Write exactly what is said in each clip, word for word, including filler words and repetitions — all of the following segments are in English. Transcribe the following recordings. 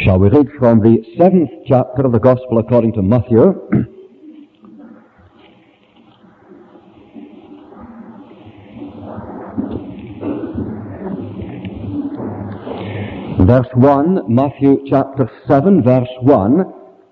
Shall we read from the seventh chapter of the Gospel according to Matthew? Verse one, Matthew chapter seven, verse one.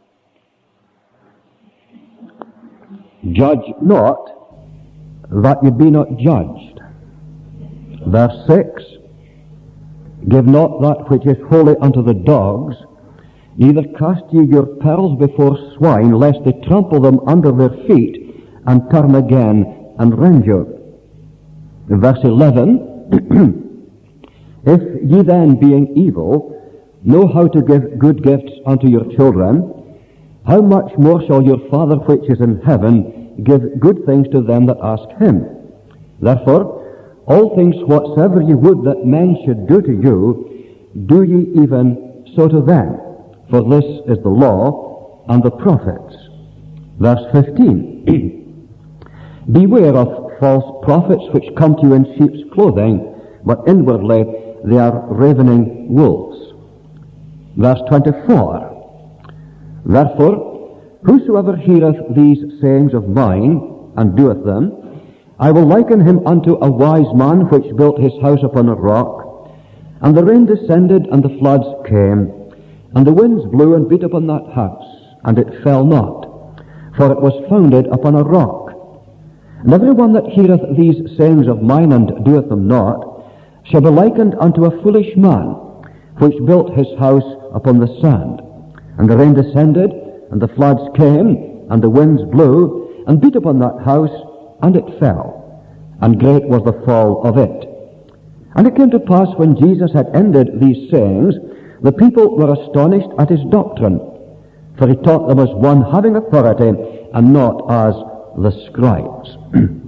Judge not, that ye be not judged. Verse six, give not that which is holy unto the dogs, neither cast ye your pearls before swine, lest they trample them under their feet, and turn again and rend you. Verse eleven, if ye then, being evil, know how to give good gifts unto your children, how much more shall your Father which is in heaven give good things to them that ask him? Therefore, all things whatsoever ye would that men should do to you, do ye even so to them. For this is the law and the prophets. Verse fifteen. Beware of false prophets which come to you in sheep's clothing, but inwardly they are ravening wolves. Verse twenty-four. Therefore, whosoever heareth these sayings of mine, and doeth them, I will liken him unto a wise man which built his house upon a rock. And the rain descended, and the floods came, and the winds blew and beat upon that house, and it fell not, for it was founded upon a rock. And every one that heareth these sayings of mine, and doeth them not, shall be likened unto a foolish man, which built his house upon the sand. And the rain descended, and the floods came, and the winds blew, and beat upon that house, and it fell, and great was the fall of it. And it came to pass, when Jesus had ended these sayings, the people were astonished at his doctrine, for he taught them as one having authority, and not as the scribes.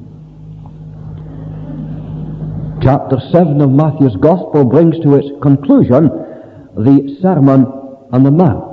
Chapter seven of Matthew's Gospel brings to its conclusion the Sermon on the Mount.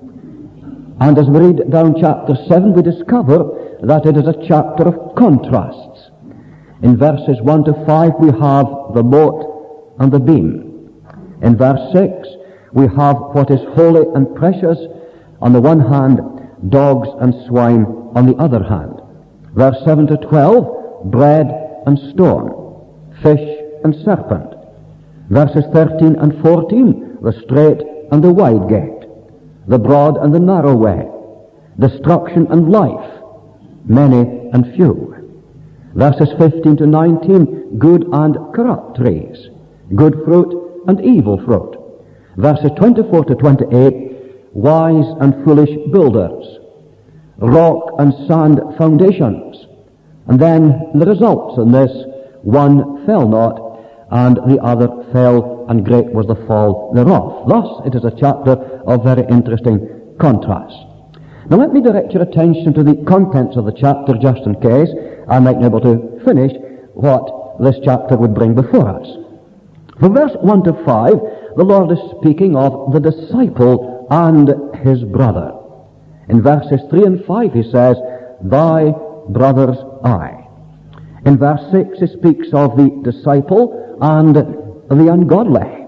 And as we read down chapter seven, we discover that it is a chapter of contrasts. In verses one to five, we have the mote and the beam. In verse six, we have what is holy and precious on the one hand, dogs and swine on the other hand. Verse seven to twelve, bread and stone, fish and serpent. Verses thirteen and fourteen, the straight and the wide gate, the broad and the narrow way, destruction and life, many and few. Verses fifteen to nineteen, good and corrupt trees, good fruit and evil fruit. Verses twenty-four to twenty-eight, wise and foolish builders, rock and sand foundations. And then the results in this, one fell not, and the other fell, and great was the fall thereof. Thus, it is a chapter of very interesting contrast. Now let me direct your attention to the contents of the chapter, just in case I might be able to finish what this chapter would bring before us. From verse one to five, the Lord is speaking of the disciple and his brother. In verses three and five he says, thy brother's eye. In verse six he speaks of the disciple and the ungodly.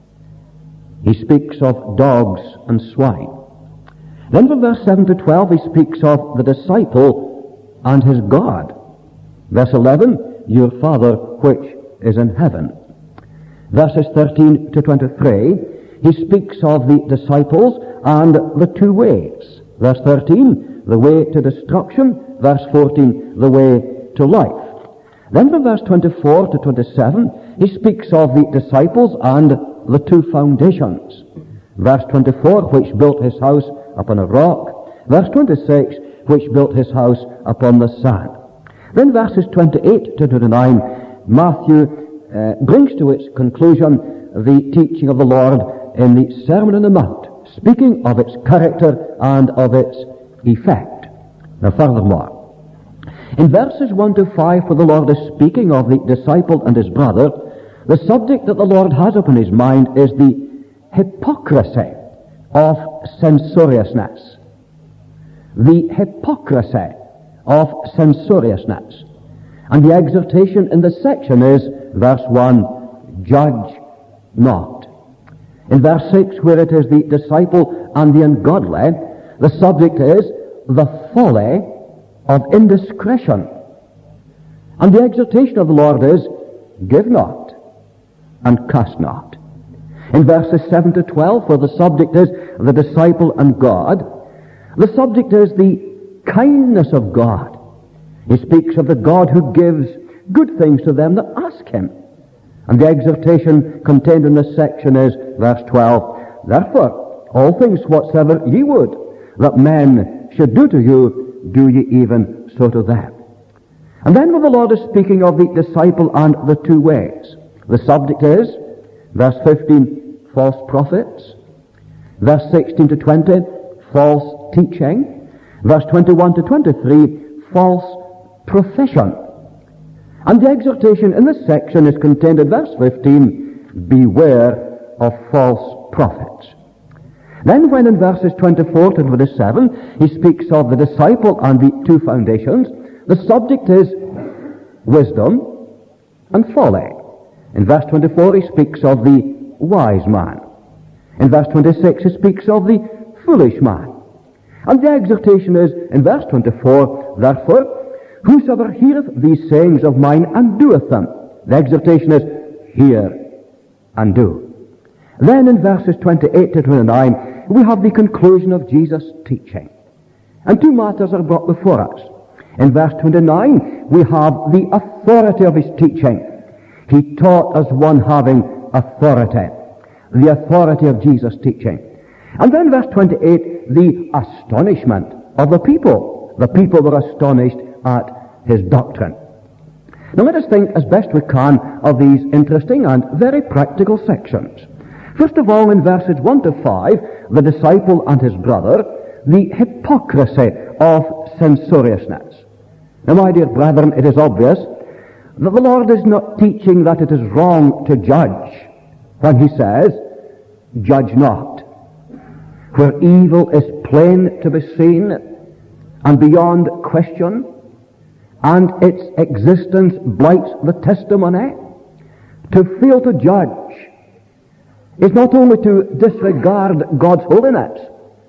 He speaks of dogs and swine. Then from verse seven to twelve he speaks of the disciple and his God. Verse eleven, your Father which is in heaven. Verses thirteen to twenty-three, he speaks of the disciples and the two ways. Verse thirteen, the way to destruction. Verse fourteen, the way to life. Then from verse twenty-four to twenty-seven, he speaks of the disciples and the two foundations. Verse twenty-four, which built his house upon a rock. Verse twenty-six, which built his house upon the sand. Then verses twenty-eight to twenty-nine, Matthew uh, brings to its conclusion the teaching of the Lord in the Sermon on the Mount, speaking of its character and of its effect. Now furthermore, in verses one to five, where the Lord is speaking of the disciple and his brother, the subject that the Lord has upon his mind is the hypocrisy of censoriousness. The hypocrisy of censoriousness. And the exhortation in this section is, verse one, judge not. In verse six, where it is the disciple and the ungodly, the subject is the folly of indiscretion. And the exhortation of the Lord is, give not and cast not. In verses seven to twelve, where the subject is the disciple and God, the subject is the kindness of God. He speaks of the God who gives good things to them that ask him. And the exhortation contained in this section is, verse twelve, therefore, all things whatsoever ye would that men should do to you, do ye even so to them. And then when the Lord is speaking of the disciple and the two ways, the subject is, verse fifteen, false prophets. Verse sixteen to twenty, false teaching. Verse twenty-one to twenty-three, false profession. And the exhortation in this section is contained in verse fifteen, beware of false prophets. Then when in verses twenty-four to twenty-seven, he speaks of the disciple and the two foundations, the subject is wisdom and folly. In verse twenty-four, he speaks of the wise man. In verse twenty-six, he speaks of the foolish man. And the exhortation is, in verse twenty-four, therefore, whosoever heareth these sayings of mine and doeth them. The exhortation is, hear and do. Then in verses twenty-eight to twenty-nine, we have the conclusion of Jesus' teaching. And two matters are brought before us. In verse twenty-nine, we have the authority of his teaching. He taught as one having authority. The authority of Jesus' teaching. And then verse twenty-eight, the astonishment of the people. The people were astonished at his doctrine. Now let us think as best we can of these interesting and very practical sections. First of all, in verses one to five, the disciple and his brother, the hypocrisy of censoriousness. Now, my dear brethren, it is obvious that the Lord is not teaching that it is wrong to judge when he says, judge not. Where evil is plain to be seen and beyond question, and its existence blights the testimony, to fail to judge is not only to disregard God's holiness,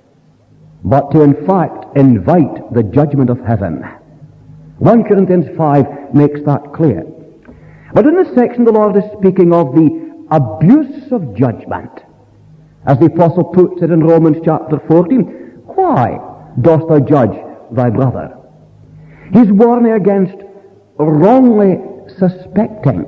but to in fact invite the judgment of heaven. First Corinthians five makes that clear. But in this section the Lord is speaking of the abuse of judgment. As the Apostle puts it in Romans chapter fourteen, why dost thou judge thy brother? He's warning against wrongly suspecting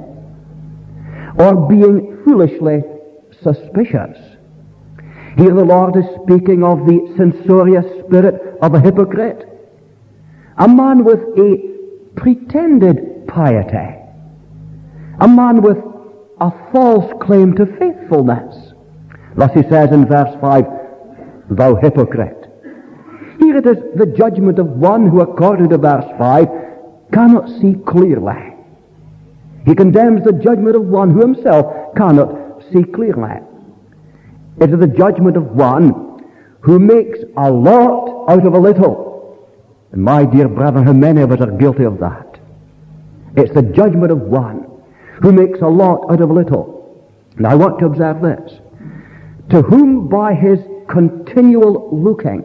or being foolishly suspicious. Here the Lord is speaking of the censorious spirit of a hypocrite, a man with a pretended piety, a man with a false claim to faithfulness. Thus he says in verse five, thou hypocrite. Here it is the judgment of one who, according to verse five, cannot see clearly. He condemns the judgment of one who himself cannot see clearly. It is the judgment of one who makes a lot out of a little. And my dear brother, how many of us are guilty of that? It's the judgment of one who makes a lot out of a little. Now I want to observe this. To whom by his continual looking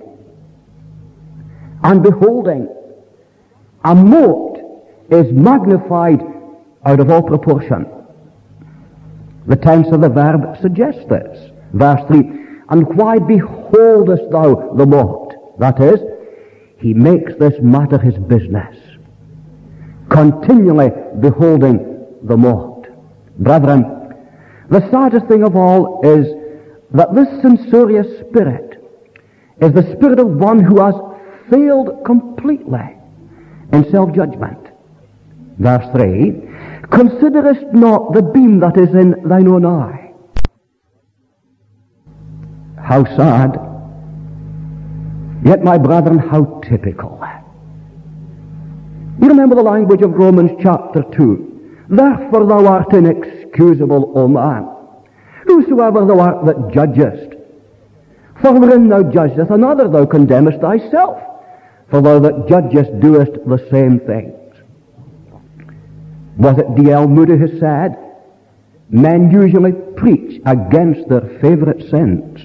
and beholding a mote is magnified out of all proportion. The tense of the verb suggests this. Verse three, and why beholdest thou the mote? That is, he makes this matter his business, continually beholding the mote. Brethren, the saddest thing of all is that this censorious spirit is the spirit of one who has failed completely in self-judgment. Verse three, considerest not the beam that is in thine own eye. How sad, yet my brethren, how typical. You remember the language of Romans chapter two. Therefore thou art inexcusable, O man, whosoever thou art that judgest. For wherein thou judgest another, thou condemnest thyself. For thou that judgest doest the same things. Was it D L Moody who said, men usually preach against their favorite sins.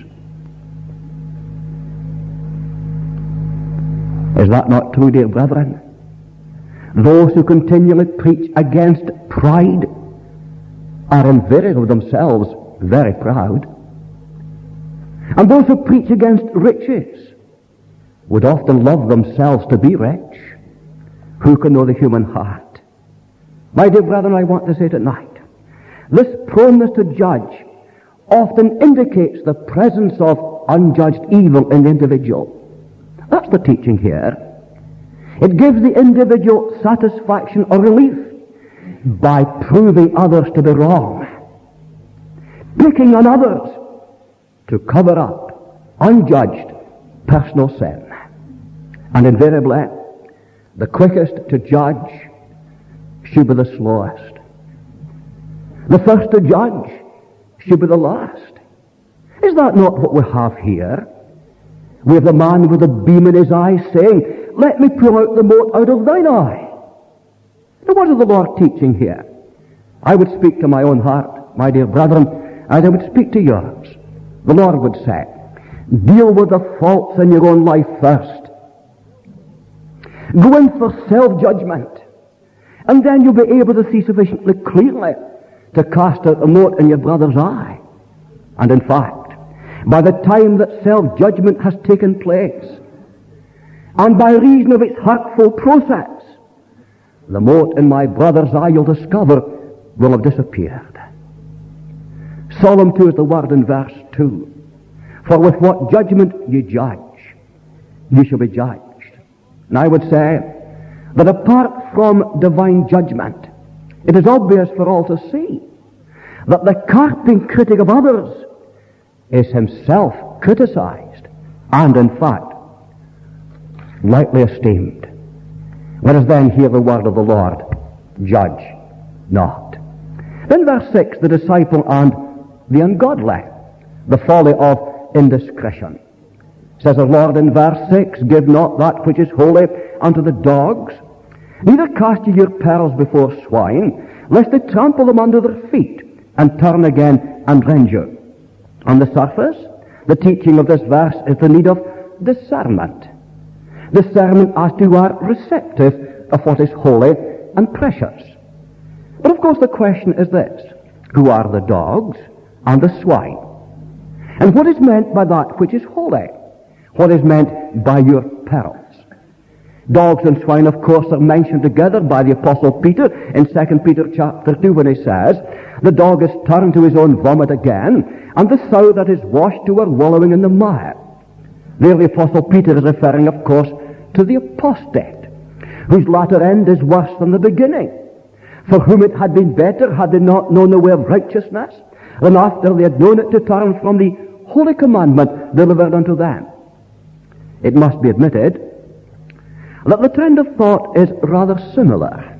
Is that not true, dear brethren? Those who continually preach against pride are invariably themselves very proud. And those who preach against riches would often love themselves to be rich. Who can know the human heart? My dear brethren, I want to say tonight, this proneness to judge often indicates the presence of unjudged evil in the individual. That's the teaching here. It gives the individual satisfaction or relief by proving others to be wrong, picking on others to cover up unjudged personal sin. And invariably, the quickest to judge should be the slowest. The first to judge should be the last. Is that not what we have here? We have the man with the beam in his eye saying, "Let me pull out the mote out of thine eye." Now what is the Lord teaching here? I would speak to my own heart, my dear brethren, as I would speak to yours. The Lord would say, deal with the faults in your own life first. Go in for self-judgment, and then you'll be able to see sufficiently clearly to cast out a mote in your brother's eye. And in fact, by the time that self-judgment has taken place, and by reason of its hurtful process, the mote in my brother's eye, you'll discover, will have disappeared. Solemn too is the word in verse two. For with what judgment you judge, you shall be judged. And I would say that apart from divine judgment, it is obvious for all to see that the carping critic of others is himself criticized and, in fact, lightly esteemed. Let us then hear the word of the Lord, judge not. In verse six, the disciple and the ungodly, the folly of indiscretion. Says the Lord in verse six, give not that which is holy unto the dogs, neither cast ye your pearls before swine, lest they trample them under their feet, and turn again and rend you. On the surface, the teaching of this verse is the need of discernment. Discernment as to our receptive of what is holy and precious. But of course the question is this, who are the dogs and the swine? And what is meant by that which is holy? What is meant by your pearls? Dogs and swine, of course, are mentioned together by the Apostle Peter in Second Peter chapter two when he says, the dog is turned to his own vomit again, and the sow that is washed to her wallowing in the mire. There the Apostle Peter is referring, of course, to the apostate, whose latter end is worse than the beginning, for whom it had been better had they not known the way of righteousness, than after they had known it to turn from the holy commandment delivered unto them. It must be admitted that the trend of thought is rather similar.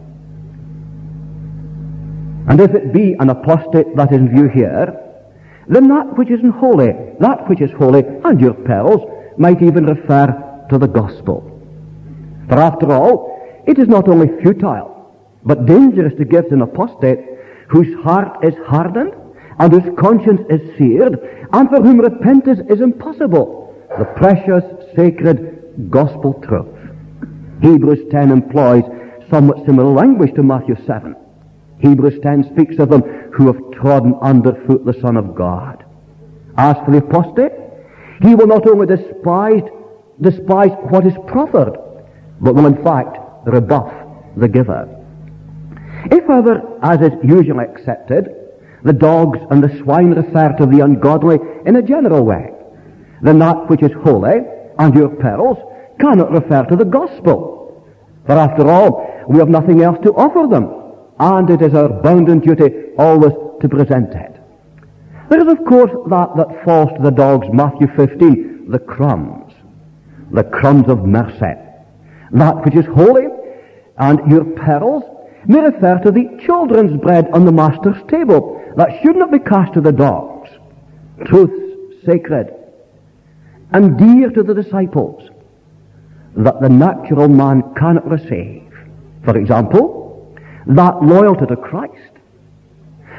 And if it be an apostate that is in view here, then that which is holy, that which is holy, and your pearls, might even refer to the gospel. For after all, it is not only futile, but dangerous to give to an apostate whose heart is hardened, and whose conscience is seared, and for whom repentance is impossible, the precious, sacred gospel truth. Hebrews ten employs somewhat similar language to Matthew seven. Hebrews ten speaks of them who have trodden underfoot the Son of God. As for the apostate, he will not only despise, despise what is proffered, but will in fact rebuff the giver. If however, as is usually accepted, the dogs and the swine refer to the ungodly in a general way, then that which is holy and your pearls cannot refer to the gospel. For after all, we have nothing else to offer them, and it is our bounden duty always to present it. There is of course that that falls to the dogs, Matthew fifteen, the crumbs, the crumbs of mercy. That which is holy and your pearls may refer to the children's bread on the master's table. That should not be cast to the dogs. Truths sacred and dear to the disciples that the natural man cannot receive. For example, that loyalty to Christ,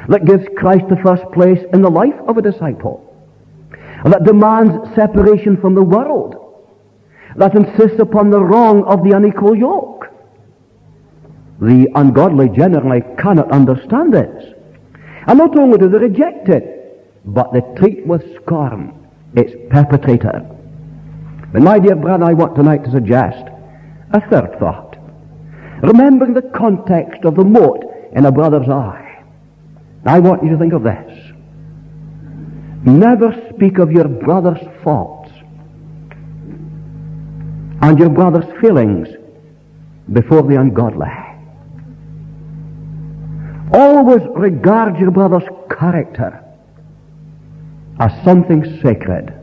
that gives Christ the first place in the life of a disciple, that demands separation from the world, that insists upon the wrong of the unequal yoke. The ungodly generally cannot understand this. And not only do they reject it, but they treat with scorn its perpetrator. But my dear brother, I want tonight to suggest a third thought. Remembering the context of the mote in a brother's eye, I want you to think of this. Never speak of your brother's faults and your brother's feelings before the ungodly. Always regard your brother's character as something sacred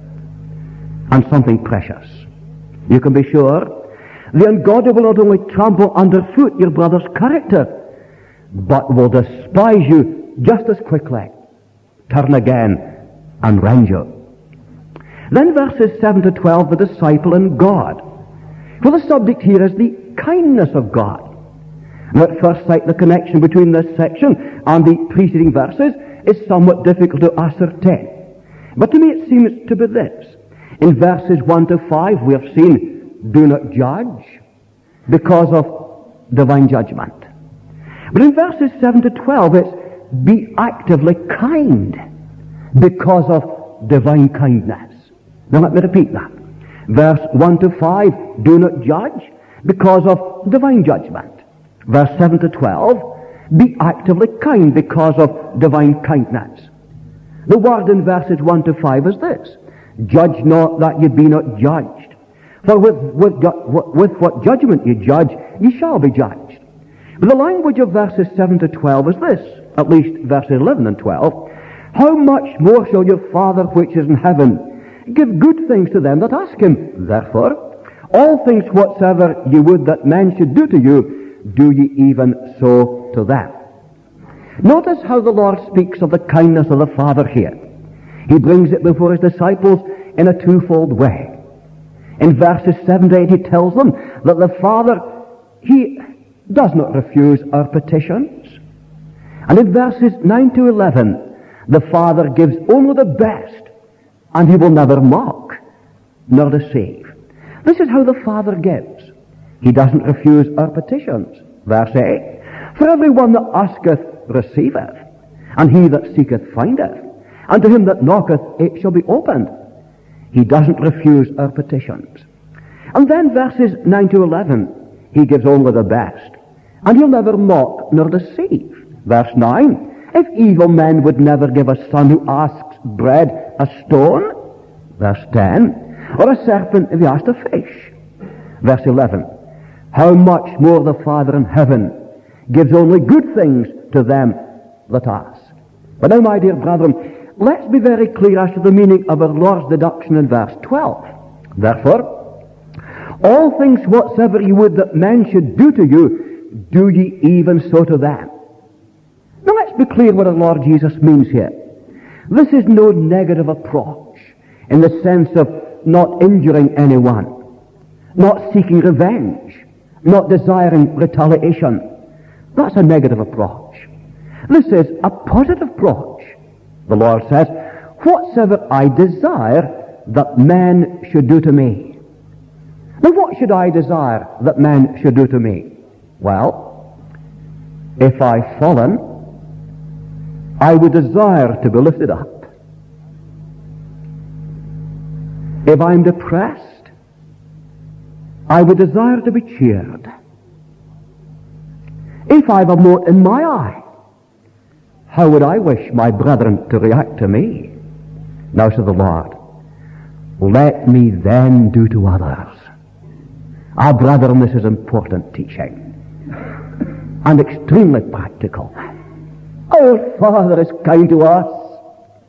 and something precious. You can be sure the ungodly will not only trample underfoot your brother's character, but will despise you just as quickly, turn again, and rend you. Then verses seven to twelve, the disciple and God. For the subject here is the kindness of God. Now at first sight, the connection between this section and the preceding verses is somewhat difficult to ascertain. But to me it seems to be this. In verses one to five we have seen, do not judge because of divine judgment. But in verses seven to twelve it's, be actively kind because of divine kindness. Now let me repeat that. Verse one to five, do not judge because of divine judgment. Verse seven to twelve, be actively kind because of divine kindness. The word in verses one to five is this: judge not that ye be not judged. For with, with, with what judgment ye judge, ye shall be judged. But the language of verses seven to twelve is this, at least verses eleven and twelve. How much more shall your Father which is in heaven give good things to them that ask him? Therefore, all things whatsoever ye would that men should do to you, do ye even so to them. Notice how the Lord speaks of the kindness of the Father here. He brings it before his disciples in a twofold way. In verses seven to eight he tells them that the Father, he does not refuse our petitions. And in verses nine to eleven, the Father gives only the best, and he will never mock nor deceive. This is how the Father gives. He doesn't refuse our petitions. Verse eight, for everyone that asketh receiveth, and he that seeketh findeth, and to him that knocketh it shall be opened. He doesn't refuse our petitions. And then verses nine to eleven, he gives only the best, and he'll never mock nor deceive. Verse nine, if evil men would never give a son who asks bread a stone. Verse ten, or a serpent if he asked a fish. Verse eleven, how much more the Father in heaven gives only good things to them that ask. But now, my dear brethren, let's be very clear as to the meaning of our Lord's deduction in verse twelve. Therefore, all things whatsoever ye would that men should do to you, do ye even so to them. Now let's be clear what our Lord Jesus means here. This is no negative approach in the sense of not injuring anyone, not seeking revenge, not desiring retaliation. That's a negative approach. This is a positive approach. The Lord says, whatsoever I desire that men should do to me. Now what should I desire that men should do to me? Well, if I've fallen, I would desire to be lifted up. If I'm depressed, I would desire to be cheered. If I've a mote in my eye, how would I wish my brethren to react to me? Now said the Lord, let me then do to others. Our brethren, this is important teaching and extremely practical. Our Father is kind to us.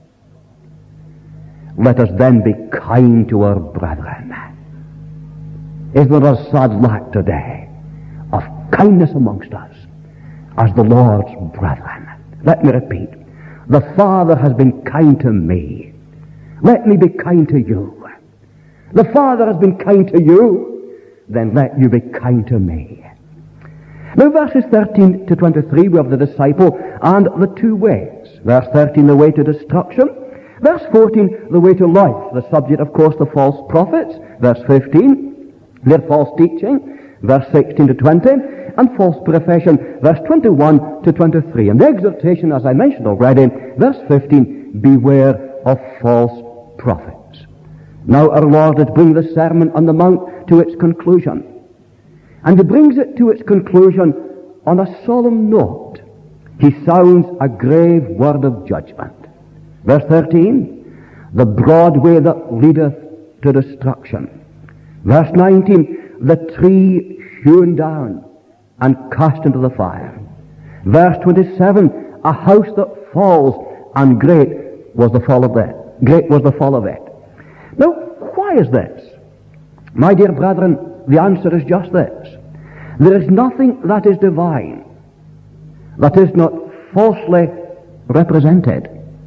Let us then be kind to our brethren. Is there a sad lack today of kindness amongst us as the Lord's brethren? Let me repeat. The Father has been kind to me. Let me be kind to you. The Father has been kind to you. Then let you be kind to me. Now verses thirteen to twenty-three, we have the disciple and the two ways. Verse thirteen, the way to destruction. Verse fourteen, the way to life. The subject, of course, the false prophets. Verse fifteen, their false teaching. Verse sixteen to twenty, and false profession. Verse twenty-one to twenty-three. And the exhortation, as I mentioned already, verse fifteen, beware of false prophets. Now our Lord has bring the Sermon on the Mount to its conclusion. And he brings it to its conclusion on a solemn note. He sounds a grave word of judgment. Verse thirteen, the broad way that leadeth to destruction. Verse nineteen, the tree hewn down and cast into the fire. Verse twenty-seven, a house that falls, and great was the fall of it. Great was the fall of it. Now, why is this? My dear brethren, the answer is just this. There is nothing that is divine that is not falsely represented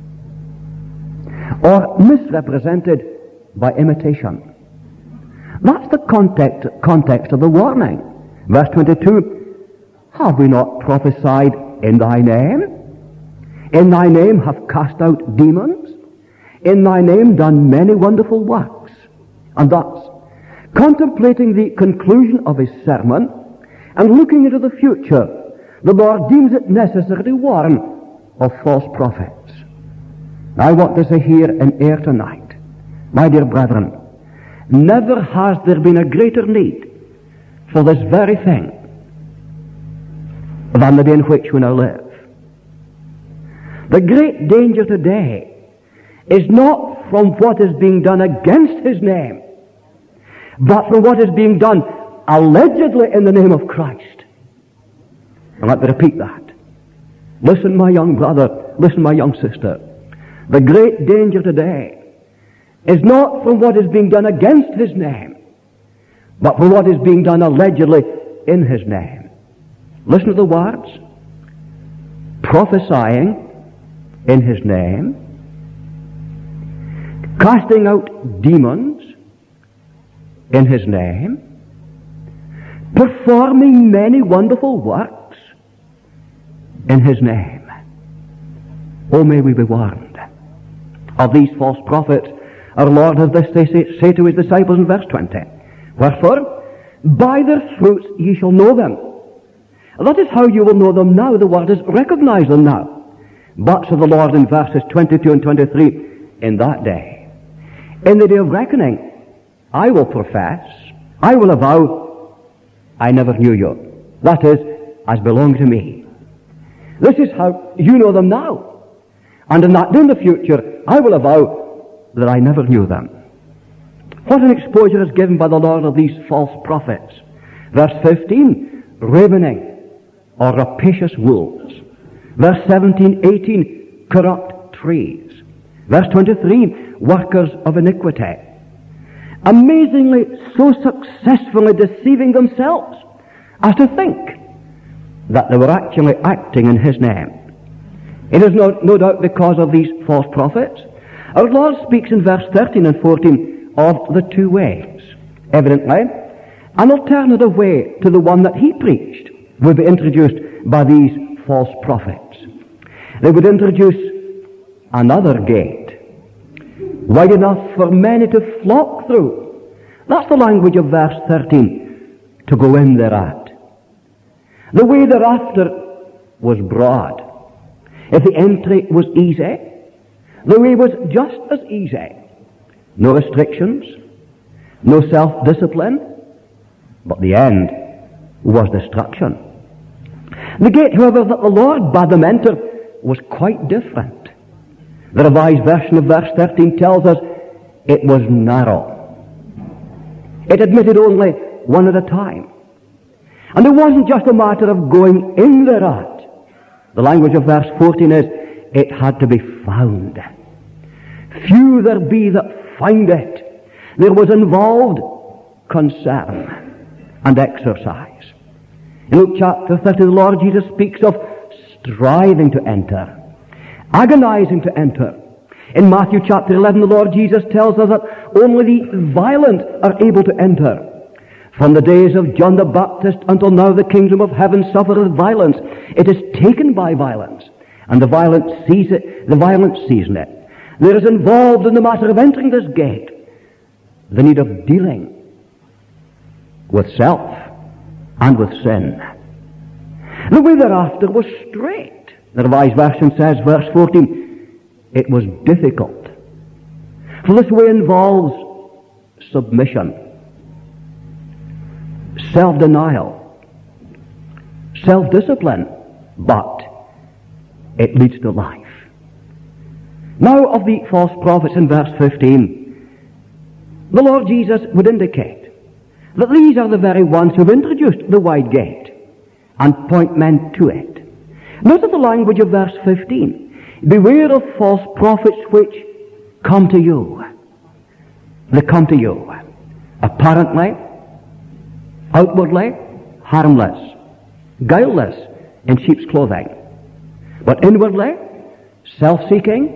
or misrepresented by imitation. That's the context, context of the warning. Verse twenty-two, have we not prophesied in thy name? In thy name have cast out demons? In thy name done many wonderful works? And thus, contemplating the conclusion of his sermon and looking into the future, the Lord deems it necessary to warn of false prophets. I want to say here in air tonight, my dear brethren, never has there been a greater need for this very thing than the day in which we now live. The great danger today is not from what is being done against his name, but from what is being done allegedly in the name of Christ. And let me repeat that. Listen, my young brother, listen, my young sister. The great danger today is not from what is being done against his name, but from what is being done allegedly in his name. Listen to the words. Prophesying in his name, casting out demons in his name, performing many wonderful works in his name. Oh, may we be warned of these false prophets. Our Lord has this to say, say to his disciples in verse twenty. Wherefore, by their fruits ye shall know them. That is how you will know them now. The word is recognize them now. But, said the Lord in verses twenty-two and twenty-three, in that day, in the day of reckoning, I will profess, I will avow, I never knew you. That is, as belong to me. This is how you know them now. And in that, in the future, I will avow that I never knew them. What an exposure is given by the Lord of these false prophets. Verse fifteen, ravening or rapacious wolves. Verse seventeen, eighteen, corrupt trees. Verse twenty-three, workers of iniquity. Amazingly, so successfully deceiving themselves as to think that they were actually acting in his name. It is no, no doubt because of these false prophets. Our Lord speaks in verse thirteen and fourteen of the two ways. Evidently, an alternative way to the one that he preached would be introduced by these false prophets. They would introduce another gate, wide enough for many to flock through. That's the language of verse thirteen, to go in thereat. The way thereafter was broad. If the entry was easy, the way was just as easy. No restrictions, no self-discipline, but the end was destruction. The gate, however, that the Lord bade them enter was quite different. The Revised Version of verse thirteen tells us it was narrow. It admitted only one at a time. And it wasn't just a matter of going in thereat. The language of verse fourteen is, it had to be found. Few there be that find it. There was involved concern and exercise. In Luke chapter thirty, the Lord Jesus speaks of striving to enter, agonizing to enter. In Matthew chapter eleven, the Lord Jesus tells us that only the violent are able to enter. From the days of John the Baptist until now the kingdom of heaven suffereth violence. It is taken by violence, and the violent seize it, the violent seizing it. There is involved in the matter of entering this gate the need of dealing with self and with sin. The way thereafter was straight. The Revised Version says, verse fourteen, it was difficult. For this way involves submission, self-denial, self-discipline, but it leads to life. Now of the false prophets in verse fifteen, the Lord Jesus would indicate that these are the very ones who have introduced the wide gate and point men to it. Note the language of verse fifteen. Beware of false prophets which come to you. They come to you apparently, outwardly, harmless, guileless in sheep's clothing, but inwardly, self-seeking,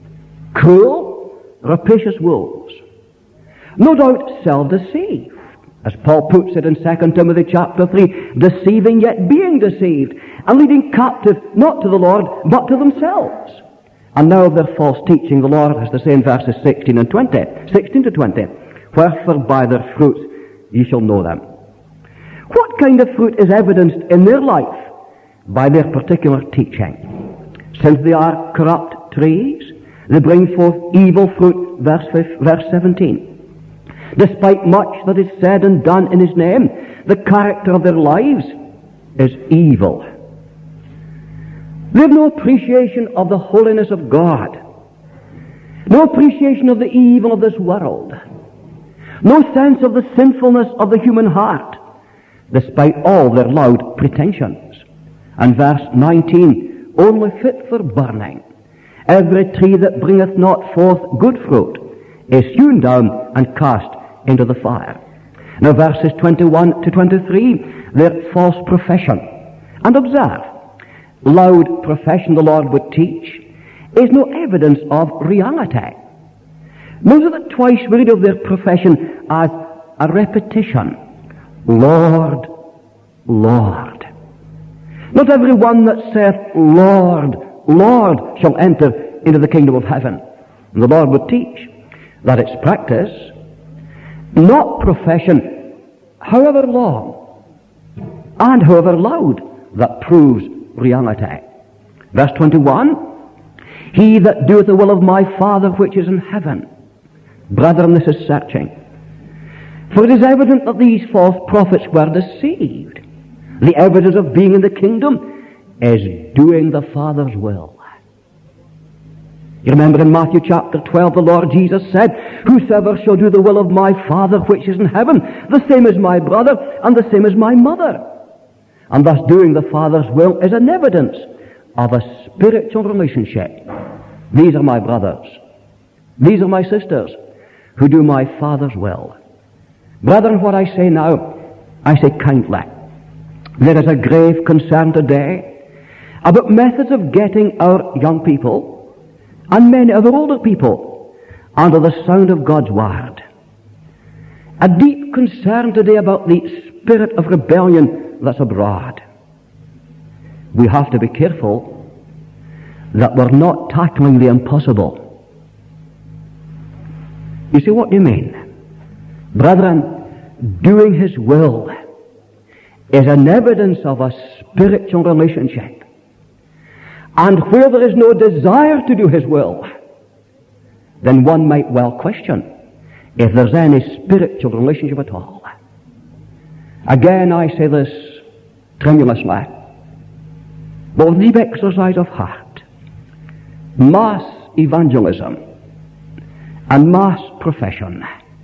cruel, rapacious wolves. No doubt self-deceived, as Paul puts it in Second Timothy chapter three, deceiving yet being deceived, and leading captive not to the Lord, but to themselves. And now of their false teaching, the Lord has to say in verses sixteen and twenty, sixteen to twenty, wherefore by their fruits ye shall know them. What kind of fruit is evidenced in their life? By their particular teaching. Since they are corrupt trees, they bring forth evil fruit, verse, verse seventeen. Despite much that is said and done in His name, the character of their lives is evil. They have no appreciation of the holiness of God, no appreciation of the evil of this world, no sense of the sinfulness of the human heart, despite all their loud pretensions. And verse nineteen, only fit for burning. Every tree that bringeth not forth good fruit is hewn down and cast into the fire. Now verses twenty-one to twenty-three, their false profession. And observe, loud profession the Lord would teach is no evidence of reality. Notice that twice we read of their profession as a repetition. Lord, Lord. Not every one that saith, Lord, Lord, shall enter into the kingdom of heaven. And the Lord would teach that it's practice, not profession, however long and however loud, that proves reality. Verse twenty-one, he that doeth the will of my Father which is in heaven. Brethren, this is searching. For it is evident that these false prophets were deceived. The evidence of being in the kingdom is doing the Father's will. You remember in Matthew chapter twelve, the Lord Jesus said, whosoever shall do the will of my Father which is in heaven, the same is my brother, and the same is my mother. And thus doing the Father's will is an evidence of a spiritual relationship. These are my brothers. These are my sisters who do my Father's will. Brethren, what I say now, I say kindly. There is a grave concern today about methods of getting our young people and many of our older people under the sound of God's Word. A deep concern today about the spirit of rebellion that's abroad. We have to be careful that we're not tackling the impossible. You see what you mean? Brethren, doing His will is an evidence of a spiritual relationship. And where there is no desire to do His will, then one might well question if there's any spiritual relationship at all. Again, I say this tremulously, but with deep exercise of heart. Mass evangelism and mass profession,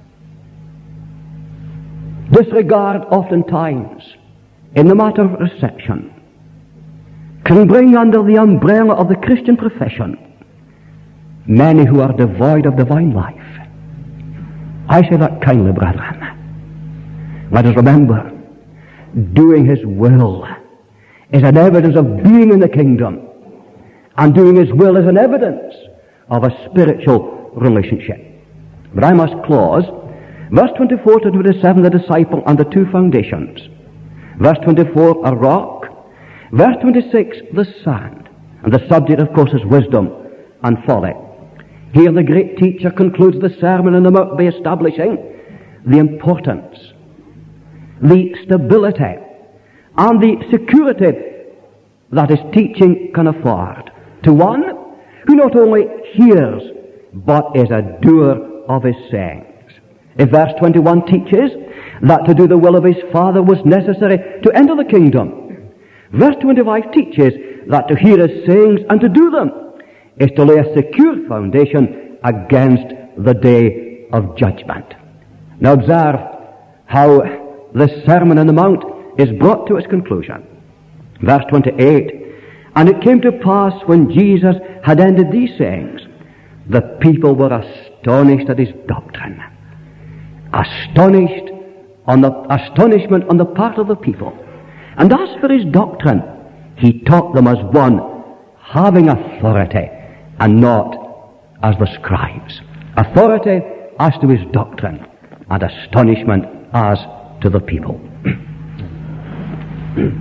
disregard oftentimes in the matter of reception, can bring under the umbrella of the Christian profession many who are devoid of divine life. I say that kindly, brethren. Let us remember, doing His will is an evidence of being in the kingdom, and doing His will is an evidence of a spiritual relationship. But I must close Verse twenty-four to twenty-seven, the disciple and the two foundations. Verse twenty-four, a rock. Verse twenty-six, the sand. And the subject, of course, is wisdom and folly. Here the great teacher concludes the Sermon on the Mount by establishing the importance, the stability, and the security that his teaching can afford to one who not only hears, but is a doer of his sayings. If verse twenty-one teaches that to do the will of his Father was necessary to enter the kingdom, verse twenty-five teaches that to hear his sayings and to do them is to lay a secure foundation against the day of judgment. Now observe how the Sermon on the Mount is brought to its conclusion. Verse twenty-eight, and it came to pass when Jesus had ended these sayings, the people were astonished at his doctrine. Astonished on the astonishment on the part of the people. And as for his doctrine, he taught them as one having authority and not as the scribes. Authority as to his doctrine and astonishment as to the people.